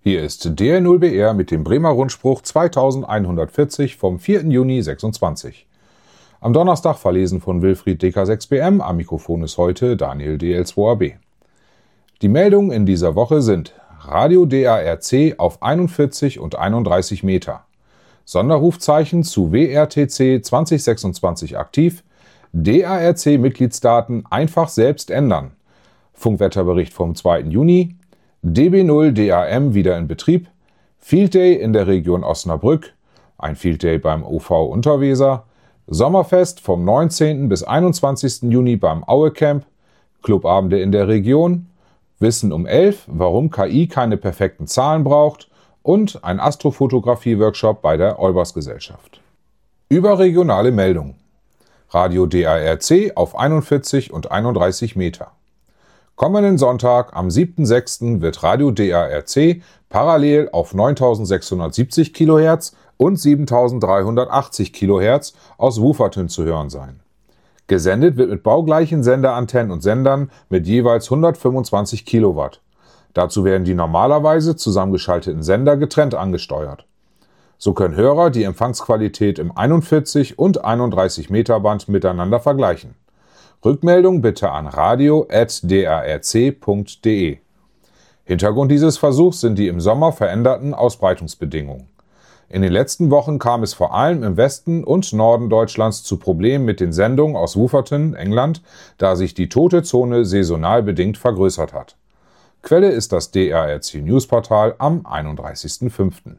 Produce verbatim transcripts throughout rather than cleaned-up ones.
Hier ist D R null B R mit dem Bremer Rundspruch zweitausendeinhundertvierzig vom vierten Juni sechsundzwanzig. Am Donnerstag verlesen von Wilfried D K sechs B M, am Mikrofon ist heute Daniel D L zwei A B. Die Meldungen in dieser Woche sind Radio D A R C auf einundvierzig und einunddreißig Meter, Sonderrufzeichen zu W R T C zwanzig sechsundzwanzig aktiv, D A R C-Mitgliedsdaten einfach selbst ändern, Funkwetterbericht vom zweiten Juni, D B null D A M wieder in Betrieb, Field Day in der Region Osnabrück, ein Field Day beim O V Unterweser, Sommerfest vom neunzehnten bis einundzwanzigsten Juni beim Aue Camp, Clubabende in der Region, Wissen um elf, warum K I keine perfekten Zahlen braucht und ein Astrofotografie-Workshop bei der Olbers-Gesellschaft. Überregionale Meldung. Radio D A R C auf einundvierzig und einunddreißig Meter. Kommenden Sonntag, am siebten sechsten wird Radio D A R C parallel auf neuntausendsechshundertsiebzig Kilohertz und siebentausenddreihundertachtzig Kilohertz aus Wupperten zu hören sein. Gesendet wird mit baugleichen Sendeantennen und Sendern mit jeweils hundertfünfundzwanzig Kilowatt. Dazu werden die normalerweise zusammengeschalteten Sender getrennt angesteuert. So können Hörer die Empfangsqualität im einundvierzig und einunddreißig Meter Band miteinander vergleichen. Rückmeldung bitte an radio at d a r c punkt d e. Hintergrund dieses Versuchs sind die im Sommer veränderten Ausbreitungsbedingungen. In den letzten Wochen kam es vor allem im Westen und Norden Deutschlands zu Problemen mit den Sendungen aus Wupperten, England, da sich die tote Zone saisonal bedingt vergrößert hat. Quelle ist das D A R C Newsportal am einunddreißigsten fünften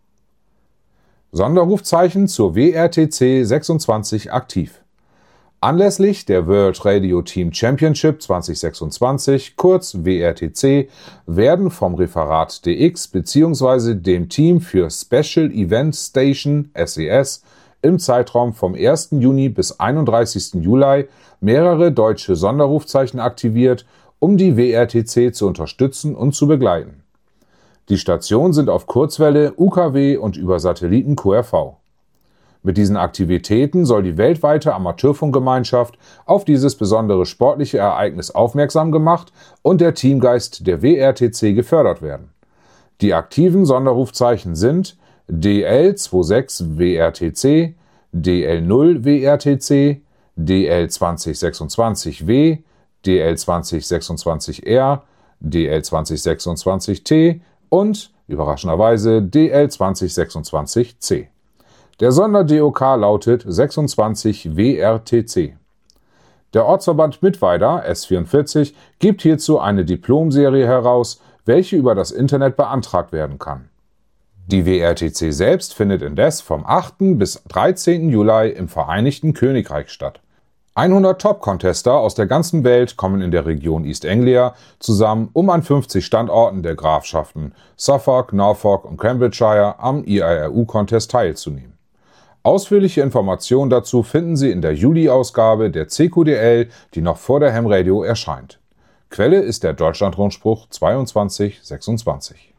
Sonderrufzeichen zur W R T C sechsundzwanzig aktiv. Anlässlich der World Radio Team Championship zwanzig sechsundzwanzig, kurz W R T C, werden vom Referat D X bzw. dem Team für Special Event Station S E S im Zeitraum vom ersten Juni bis einunddreißigsten Juli mehrere deutsche Sonderrufzeichen aktiviert, um die W R T C zu unterstützen und zu begleiten. Die Stationen sind auf Kurzwelle, U K W und über Satelliten Q R V. Mit diesen Aktivitäten soll die weltweite Amateurfunkgemeinschaft auf dieses besondere sportliche Ereignis aufmerksam gemacht und der Teamgeist der W R T C gefördert werden. Die aktiven Sonderrufzeichen sind D L sechsundzwanzig W R T C, D L null W R T C, D L zwanzig sechsundzwanzig W, D L zwanzig sechsundzwanzig R, D L zwanzig sechsundzwanzig T und, überraschenderweise, D L zwanzig sechsundzwanzig C. Der Sonder-D O K lautet sechsundzwanzig W R T C. Der Ortsverband Mittweida, S vierundvierzig, gibt hierzu eine Diplomserie heraus, welche über das Internet beantragt werden kann. Die W R T C selbst findet indes vom achten bis dreizehnten Juli im Vereinigten Königreich statt. hundert Top-Contester aus der ganzen Welt kommen in der Region East Anglia zusammen, um an fünfzig Standorten der Grafschaften Suffolk, Norfolk und Cambridgeshire am I A R U-Contest teilzunehmen. Ausführliche Informationen dazu finden Sie in der Juli-Ausgabe der C Q D L, die noch vor der Ham Radio erscheint. Quelle ist der Deutschland-Rundspruch zweiundzwanzig sechsundzwanzig.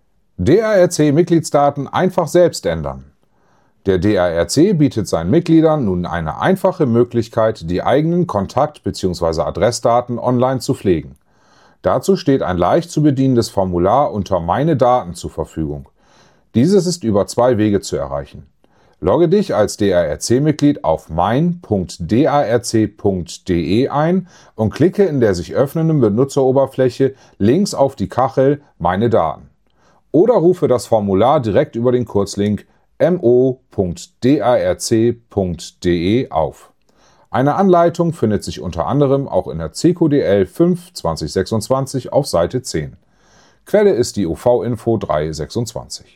D A R C-Mitgliedsdaten einfach selbst ändern. Der D A R C bietet seinen Mitgliedern nun eine einfache Möglichkeit, die eigenen Kontakt- bzw. Adressdaten online zu pflegen. Dazu steht ein leicht zu bedienendes Formular unter Meine Daten zur Verfügung. Dieses ist über zwei Wege zu erreichen. Logge dich als D A R C-Mitglied auf mein punkt d a r c punkt d e ein und klicke in der sich öffnenden Benutzeroberfläche links auf die Kachel Meine Daten. Oder rufe das Formular direkt über den Kurzlink m o punkt d a r c punkt d e auf. Eine Anleitung findet sich unter anderem auch in der C Q D L fünf zwanzig sechsundzwanzig auf Seite zehn. Quelle ist die U V-Info drei sechsundzwanzig.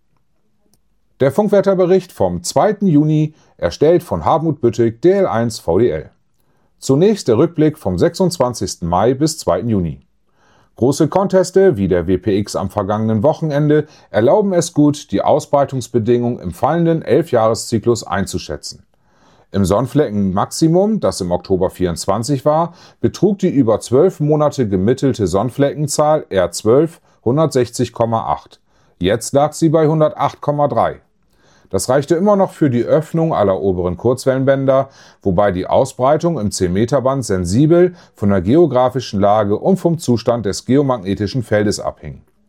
Der Funkwetterbericht vom zweiten Juni, erstellt von Hartmut Büttig, D L eins V D L. Zunächst der Rückblick vom sechsundzwanzigsten Mai bis zweiten Juni. Große Conteste, wie der W P X am vergangenen Wochenende, erlauben es gut, die Ausbreitungsbedingungen im fallenden elf-Jahres-Zyklus einzuschätzen. Im Sonnenflecken-Maximum, das im Oktober vierundzwanzig war, betrug die über zwölf Monate gemittelte Sonnenfleckenzahl R zwölf hundertsechzig Komma acht. Jetzt lag sie bei hundertacht Komma drei. Das reichte immer noch für die Öffnung aller oberen Kurzwellenbänder, wobei die Ausbreitung im zehn Meter Band sensibel von der geografischen Lage und vom Zustand des geomagnetischen Feldes abhing.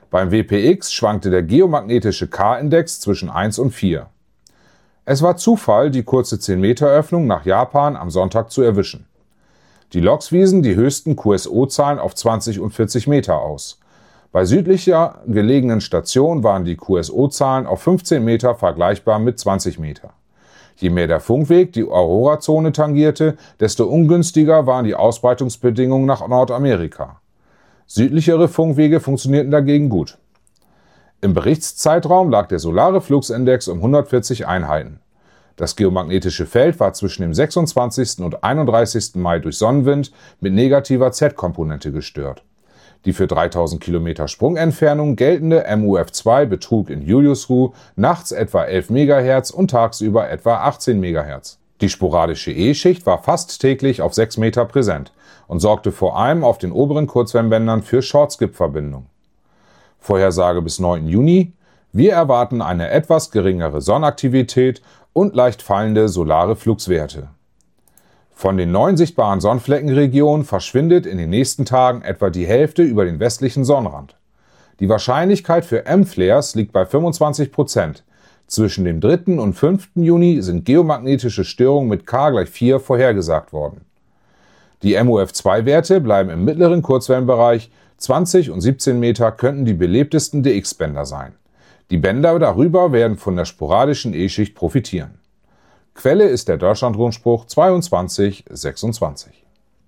Beim W P X schwankte der geomagnetische K-Index zwischen eins und vier. Es war Zufall, die kurze zehn Meter Öffnung nach Japan am Sonntag zu erwischen. Die Logs wiesen die höchsten Q S O-Zahlen auf zwanzig und vierzig Meter aus. Bei südlicher gelegenen Station waren die Q S O-Zahlen auf fünfzehn Meter vergleichbar mit zwanzig Meter. Je mehr der Funkweg die Aurora-Zone tangierte, desto ungünstiger waren die Ausbreitungsbedingungen nach Nordamerika. Südlichere Funkwege funktionierten dagegen gut. Im Berichtszeitraum lag der solare Flux-Index um hundertvierzig Einheiten. Das geomagnetische Feld war zwischen dem sechsundzwanzigsten und einunddreißigsten Mai durch Sonnenwind mit negativer Z-Komponente gestört. Die für dreitausend Kilometer Sprungentfernung geltende M U F zwei betrug in Juliusruhe nachts etwa elf Megahertz und tagsüber etwa achtzehn Megahertz. Die sporadische E-Schicht war fast täglich auf sechs Meter präsent und sorgte vor allem auf den oberen Kurzwellenbändern für Short-Skip-Verbindungen. Vorhersage bis neunten Juni: Wir erwarten eine etwas geringere Sonnenaktivität und leicht fallende solare Fluxwerte. Von den neun sichtbaren Sonnenfleckenregionen verschwindet in den nächsten Tagen etwa die Hälfte über den westlichen Sonnenrand. Die Wahrscheinlichkeit für M-Flares liegt bei fünfundzwanzig Prozent. Zwischen dem dritten und fünften Juni sind geomagnetische Störungen mit K gleich vier vorhergesagt worden. Die M U F zwei Werte bleiben im mittleren Kurzwellenbereich, zwanzig und siebzehn Meter könnten die belebtesten D X-Bänder sein. Die Bänder darüber werden von der sporadischen E-Schicht profitieren. Quelle ist der Deutschlandrundspruch zweiundzwanzig sechsundzwanzig.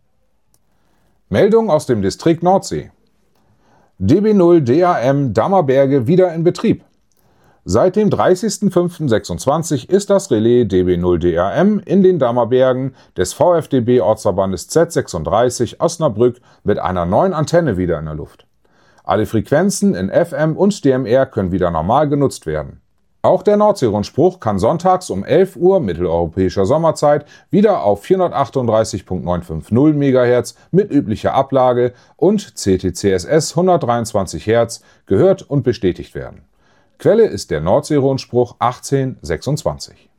Meldung aus dem Distrikt Nordsee. D B null D A M Dammerberge wieder in Betrieb. Seit dem dreißigsten fünften sechsundzwanzig ist das Relais D B null D A M in den Dammerbergen des V F D B-Ortsverbandes Z sechsunddreißig Osnabrück mit einer neuen Antenne wieder in der Luft. Alle Frequenzen in F M und D M R können wieder normal genutzt werden. Auch der Nordseerundspruch kann sonntags um elf Uhr mitteleuropäischer Sommerzeit wieder auf vierhundertachtunddreißig Komma neunhundertfünfzig Megahertz mit üblicher Ablage und C T C S S hundertdreiundzwanzig Hertz gehört und bestätigt werden. Quelle ist der Nordseerundspruch achtzehn sechsundzwanzig.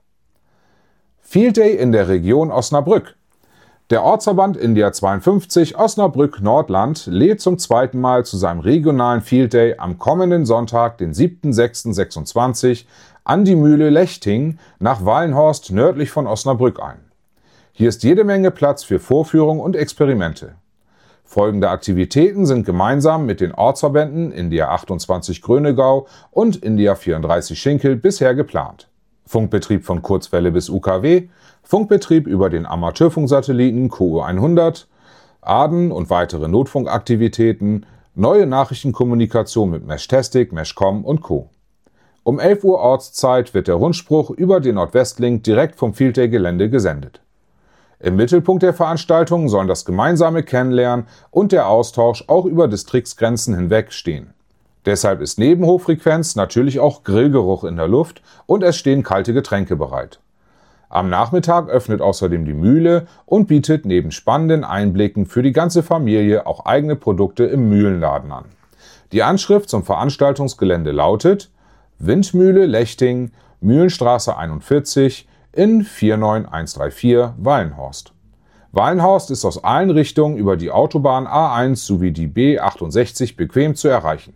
Field Day in der Region Osnabrück. Der Ortsverband India zweiundfünfzig Osnabrück-Nordland lädt zum zweiten Mal zu seinem regionalen Field Day am kommenden Sonntag, den siebten sechsten sechsundzwanzig, an die Mühle Lechting nach Wallenhorst nördlich von Osnabrück ein. Hier ist jede Menge Platz für Vorführungen und Experimente. Folgende Aktivitäten sind gemeinsam mit den Ortsverbänden India achtundzwanzig Grönegau und India vierunddreißig Schinkel bisher geplant. Funkbetrieb von Kurzwelle bis U K W, Funkbetrieb über den Amateurfunksatelliten Q U hundert, Aden und weitere Notfunkaktivitäten, neue Nachrichtenkommunikation mit Meshtastic, Meshcom und Co. Um elf Uhr Ortszeit wird der Rundspruch über den Nordwestlink direkt vom Field Day Gelände gesendet. Im Mittelpunkt der Veranstaltung sollen das gemeinsame Kennenlernen und der Austausch auch über Distriktsgrenzen hinweg stehen. Deshalb ist neben Hochfrequenz natürlich auch Grillgeruch in der Luft und es stehen kalte Getränke bereit. Am Nachmittag öffnet außerdem die Mühle und bietet neben spannenden Einblicken für die ganze Familie auch eigene Produkte im Mühlenladen an. Die Anschrift zum Veranstaltungsgelände lautet: Windmühle Lechting, Mühlenstraße einundvierzig in vier neun eins drei vier Wallenhorst. Wallenhorst ist aus allen Richtungen über die Autobahn A eins sowie die B achtundsechzig bequem zu erreichen.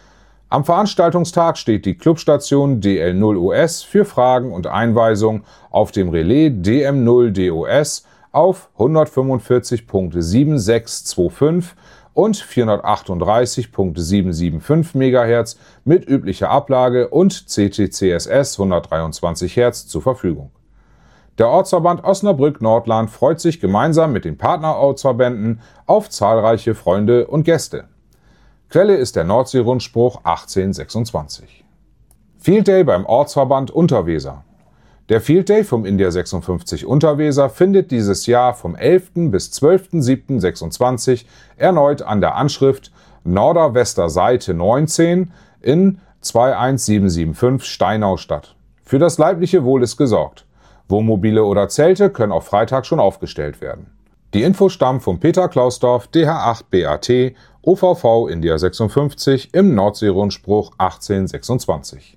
Am Veranstaltungstag steht die Clubstation D L null O S für Fragen und Einweisungen auf dem Relais D M null D O S auf hundertfünfundvierzig Komma sieben sechs zwei fünf und vierhundertachtunddreißig Komma sieben sieben fünf Megahertz mit üblicher Ablage und C T C S S hundertdreiundzwanzig Hertz zur Verfügung. Der Ortsverband Osnabrück-Nordland freut sich gemeinsam mit den Partnerortsverbänden auf zahlreiche Freunde und Gäste. Quelle ist der Nordseerundspruch achtzehn sechsundzwanzig. Field Day beim Ortsverband Unterweser. Der Field Day vom India sechsundfünfzig Unterweser findet dieses Jahr vom elften bis zwölften siebten sechsundzwanzig erneut an der Anschrift Norder-Wester Seite neunzehn in zwei eins sieben sieben fünf Steinau statt. Für das leibliche Wohl ist gesorgt. Wohnmobile oder Zelte können auch Freitag schon aufgestellt werden. Die Infos stammen von Peter Klausdorf, D H acht B A T, O V V India sechsundfünfzig im Nordseerundspruch achtzehn sechsundzwanzig.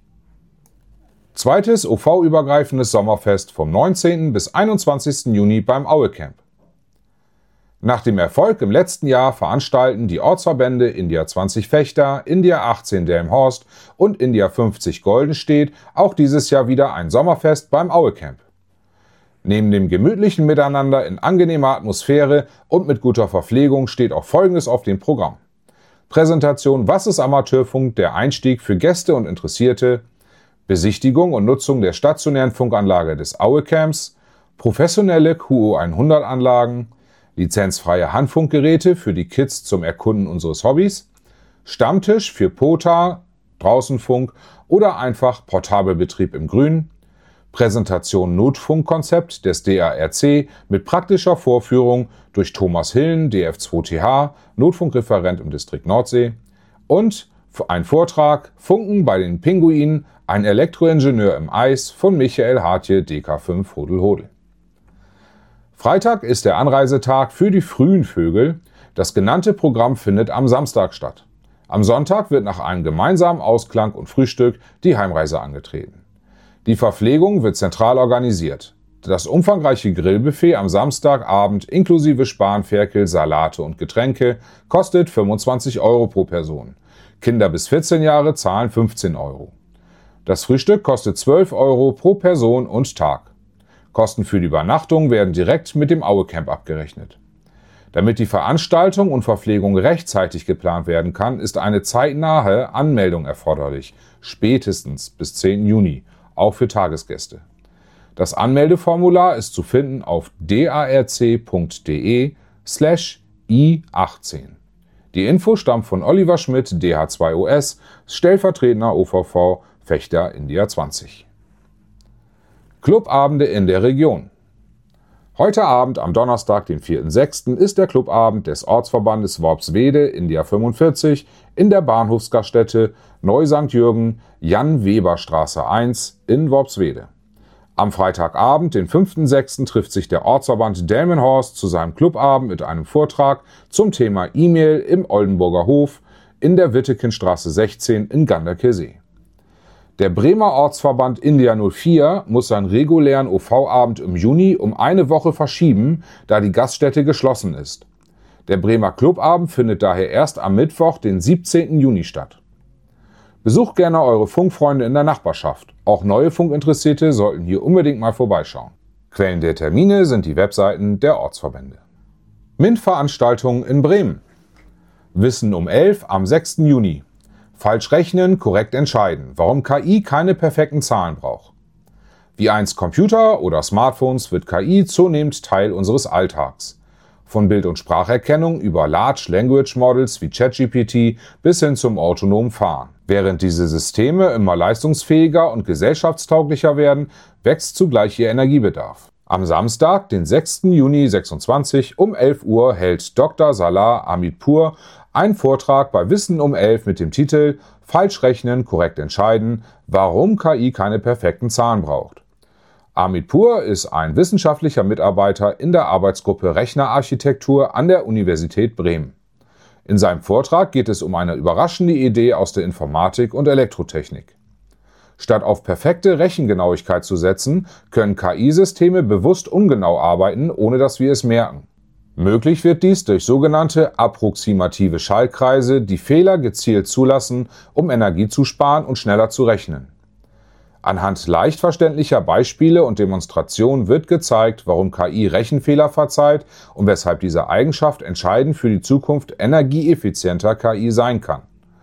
Zweites O V-übergreifendes Sommerfest vom neunzehnten bis einundzwanzigsten Juni beim Aue Camp. Nach dem Erfolg im letzten Jahr veranstalten die Ortsverbände India zwanzig Vechta, India achtzehn Delmenhorst und India fünfzig Goldenstedt auch dieses Jahr wieder ein Sommerfest beim Aue-Camp. Neben dem gemütlichen Miteinander in angenehmer Atmosphäre und mit guter Verpflegung steht auch Folgendes auf dem Programm: Präsentation Was ist Amateurfunk? Der Einstieg für Gäste und Interessierte, Besichtigung und Nutzung der stationären Funkanlage des Aue-Camps, professionelle Q O hundert Anlagen, lizenzfreie Handfunkgeräte für die Kids zum Erkunden unseres Hobbys, Stammtisch für P O T A, Draußenfunk oder einfach Portabelbetrieb im Grün, Präsentation Notfunkkonzept des D A R C mit praktischer Vorführung durch Thomas Hillen, D F zwei T H, Notfunkreferent im Distrikt Nordsee, und ein Vortrag Funken bei den Pinguinen, ein Elektroingenieur im Eis von Michael Hartje, D K fünf Hodel Hodel. Freitag ist der Anreisetag für die frühen Vögel. Das genannte Programm findet am Samstag statt. Am Sonntag wird nach einem gemeinsamen Ausklang und Frühstück die Heimreise angetreten. Die Verpflegung wird zentral organisiert. Das umfangreiche Grillbuffet am Samstagabend inklusive Spanferkel, Salate und Getränke kostet fünfundzwanzig Euro pro Person. Kinder bis vierzehn Jahre zahlen fünfzehn Euro. Das Frühstück kostet zwölf Euro pro Person und Tag. Kosten für die Übernachtung werden direkt mit dem Aue-Camp abgerechnet. Damit die Veranstaltung und Verpflegung rechtzeitig geplant werden kann, ist eine zeitnahe Anmeldung erforderlich, spätestens bis zehnten Juni, auch für Tagesgäste. Das Anmeldeformular ist zu finden auf darc.de slash i achtzehn. Die Info stammt von Oliver Schmidt, D H zwei O S, stellvertretender O V V Vechta India zwanzig. Clubabende in der Region. Heute Abend, am Donnerstag, den vierten sechsten, ist der Clubabend des Ortsverbandes Worpswede India fünfundvierzig in der Bahnhofsgaststätte Neu-Sankt Jürgen, Jan-Weber-Straße eins in Worpswede. Am Freitagabend, den fünften sechsten, trifft sich der Ortsverband Delmenhorst zu seinem Clubabend mit einem Vortrag zum Thema E-Mail im Oldenburger Hof in der Wittekenstraße sechzehn in Ganderkesee. Der Bremer Ortsverband India null vier muss seinen regulären O V-Abend im Juni um eine Woche verschieben, da die Gaststätte geschlossen ist. Der Bremer Clubabend findet daher erst am Mittwoch, den siebzehnten Juni statt. Besucht gerne eure Funkfreunde in der Nachbarschaft. Auch neue Funkinteressierte sollten hier unbedingt mal vorbeischauen. Quellen der Termine sind die Webseiten der Ortsverbände. MINT-Veranstaltungen in Bremen. Wissen um elf am sechsten Juni. Falsch rechnen, korrekt entscheiden. Warum K I keine perfekten Zahlen braucht. Wie einst Computer oder Smartphones wird K I zunehmend Teil unseres Alltags. Von Bild- und Spracherkennung über Large Language Models wie ChatGPT bis hin zum autonomen Fahren. Während diese Systeme immer leistungsfähiger und gesellschaftstauglicher werden, wächst zugleich ihr Energiebedarf. Am Samstag, den sechsten Juni sechsundzwanzig um elf Uhr hält Doktor Salah Amitpur einen Vortrag bei Wissen um elf mit dem Titel Falsch rechnen, korrekt entscheiden, warum K I keine perfekten Zahlen braucht. Amitpur ist ein wissenschaftlicher Mitarbeiter in der Arbeitsgruppe Rechnerarchitektur an der Universität Bremen. In seinem Vortrag geht es um eine überraschende Idee aus der Informatik und Elektrotechnik. Statt auf perfekte Rechengenauigkeit zu setzen, können K I-Systeme bewusst ungenau arbeiten, ohne dass wir es merken. Möglich wird dies durch sogenannte approximative Schaltkreise, die Fehler gezielt zulassen, um Energie zu sparen und schneller zu rechnen. Anhand leicht verständlicher Beispiele und Demonstrationen wird gezeigt, warum K I Rechenfehler verzeiht und weshalb diese Eigenschaft entscheidend für die Zukunft energieeffizienter K I sein kann.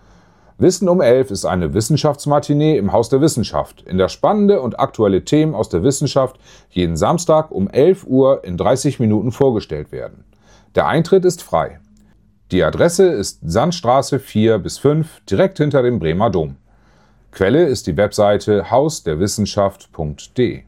Wissen um elf ist eine Wissenschaftsmatinee im Haus der Wissenschaft, in der spannende und aktuelle Themen aus der Wissenschaft jeden Samstag um elf Uhr in dreißig Minuten vorgestellt werden. Der Eintritt ist frei. Die Adresse ist Sandstraße vier bis fünf, direkt hinter dem Bremer Dom. Quelle ist die Webseite hausderwissenschaft punkt de.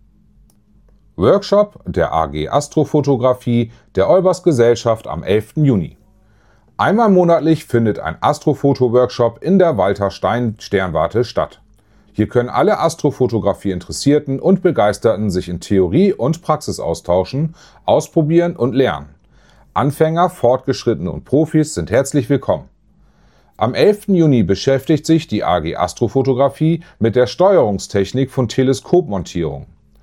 Workshop der A G Astrofotografie der Olbers Gesellschaft am elften Juni. Einmal monatlich findet ein Astrofoto-Workshop in der Walter-Stein-Sternwarte statt. Hier können alle Astrofotografie-Interessierten und Begeisterten sich in Theorie und Praxis austauschen, ausprobieren und lernen. Anfänger, Fortgeschrittene und Profis sind herzlich willkommen. Am elften Juni beschäftigt sich die A G Astrofotografie mit der Steuerungstechnik von Teleskopmontierung.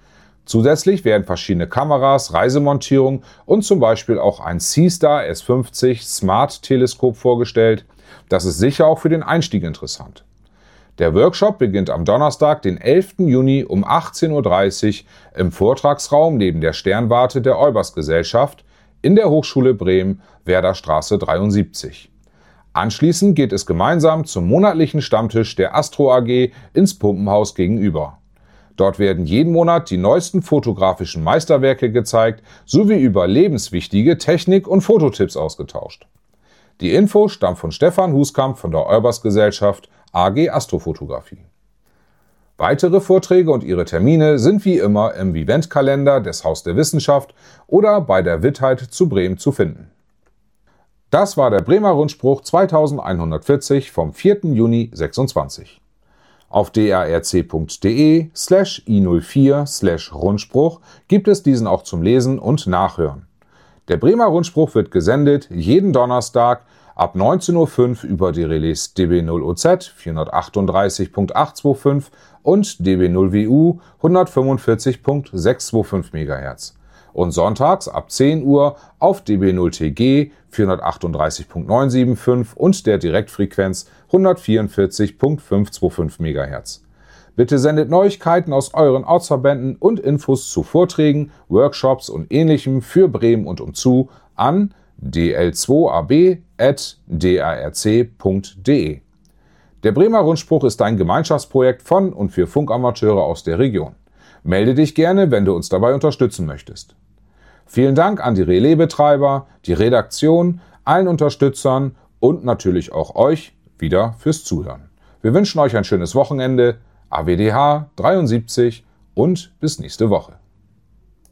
Zusätzlich werden verschiedene Kameras, Reisemontierungen und zum Beispiel auch ein SeaStar S fünfzig Smart Teleskop vorgestellt. Das ist sicher auch für den Einstieg interessant. Der Workshop beginnt am Donnerstag, den elften Juni um achtzehn Uhr dreißig im Vortragsraum neben der Sternwarte der Olbers-Gesellschaft in der Hochschule Bremen, Werderstraße dreiundsiebzig. Anschließend geht es gemeinsam zum monatlichen Stammtisch der Astro A G ins Pumpenhaus gegenüber. Dort werden jeden Monat die neuesten fotografischen Meisterwerke gezeigt, sowie über lebenswichtige Technik- und Fototipps ausgetauscht. Die Info stammt von Stefan Huskamp von der Olbers-Gesellschaft A G Astrofotografie. Weitere Vorträge und ihre Termine sind wie immer im Eventkalender des Haus der Wissenschaft oder bei der Wittheit zu Bremen zu finden. Das war der Bremer Rundspruch zweitausendeinhundertvierzig vom vierten Juni sechsundzwanzig. Auf drc.de slash i null vier slash Rundspruch gibt es diesen auch zum Lesen und Nachhören. Der Bremer Rundspruch wird gesendet jeden Donnerstag ab neunzehn Uhr fünf über die Relais D B null O Z vierhundertachtunddreißig Punkt achthundertfünfundzwanzig und D B null W U hundertfünfundvierzig Punkt sechshundertfünfundfünfzig Megahertz und sonntags ab zehn Uhr auf D B null T G vierhundertachtunddreißig Punkt neunhundertfünfundsiebzig und der Direktfrequenz hundertvierundvierzig Punkt fünfhundertfünfundzwanzig Megahertz. Bitte sendet Neuigkeiten aus euren Ortsverbänden und Infos zu Vorträgen, Workshops und Ähnlichem für Bremen und umzu an d l zwei a b at d r r c punkt d e. Der Bremer Rundspruch ist ein Gemeinschaftsprojekt von und für Funkamateure aus der Region. Melde dich gerne, wenn du uns dabei unterstützen möchtest. Vielen Dank an die Relaisbetreiber, die Redaktion, allen Unterstützern und natürlich auch euch wieder fürs Zuhören. Wir wünschen euch ein schönes Wochenende, A W D H dreiundsiebzig und bis nächste Woche.